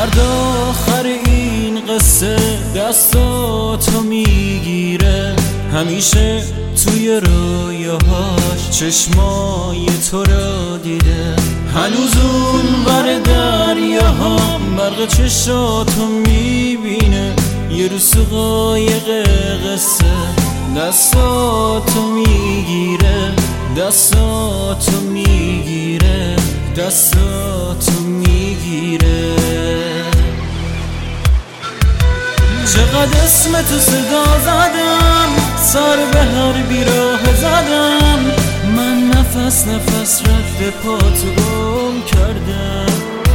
فردا آخر این قصه دستاتو میگیره، همیشه توی رویاهاش چشمای تو رو دیده. هنوز اون بر دریاها برق چشاتو میبینه، یه رو سو قایق قصه دستاتو میگیره، دستاتو میگیره، دستاتو میگیره. چقدر اسم تو صدا زدم، سر به هر بیراه زدم، من نفس نفس رفته پاتو گم کردم.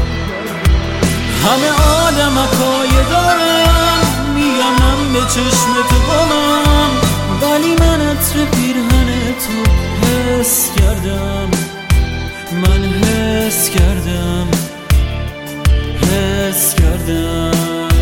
همه آدمکای دارم میگم من به چشم تو گمم، ولی من عطر پیرهن تو حس کردم، من حس کردم، حس کردم.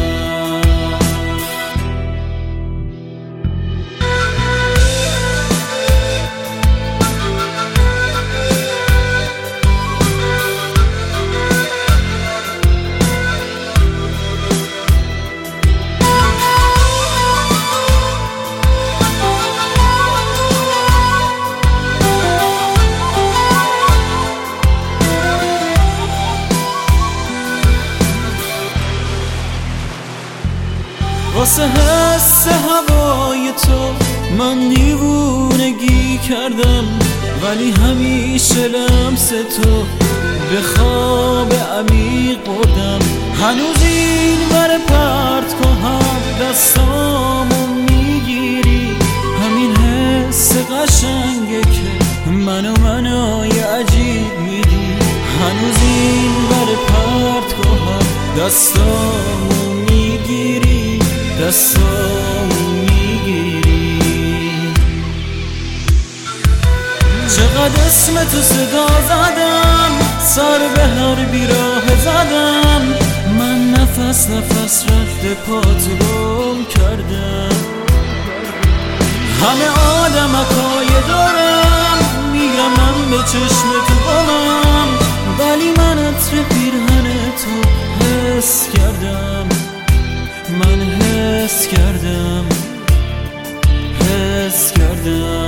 واسه حس هوای تو من دیوونگی کردم، ولی همیشه لمس تو به خواب عمیق بردم. هنوز این بر پرت هم دستامو میگیری، همین حس قشنگه که منو عجیب میدی. هنوز این بر پرت هم دستامو میگیری، دستامو میگیری. چقدر اسم تو صدا زدم، سر به هر بیراه زدم، من نفس نفس رفته پاتو گم کردم. همه آدمکای دارم میگم من به چشم تو گمم، ولی من عطر پیرهن تو حس کردم، من حس کردم، حس کردم.